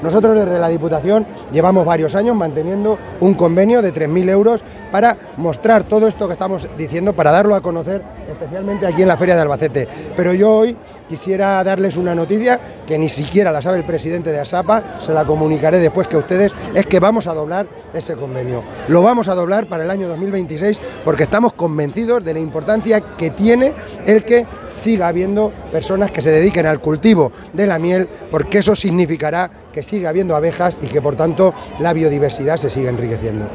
Nosotros desde la Diputación llevamos varios años manteniendo un convenio de 3.000 euros para mostrar todo esto que estamos diciendo, para darlo a conocer, especialmente aquí en la Feria de Albacete. Pero yo hoy quisiera darles una noticia que ni siquiera la sabe el presidente de ASAPA, se la comunicaré después que ustedes, es que vamos a doblar ese convenio. Lo vamos a doblar para el año 2026 porque estamos convencidos de la importancia que tiene el que siga habiendo personas que se dediquen al cultivo de la miel, porque eso significará que siga habiendo abejas y que por tanto la biodiversidad se siga enriqueciendo.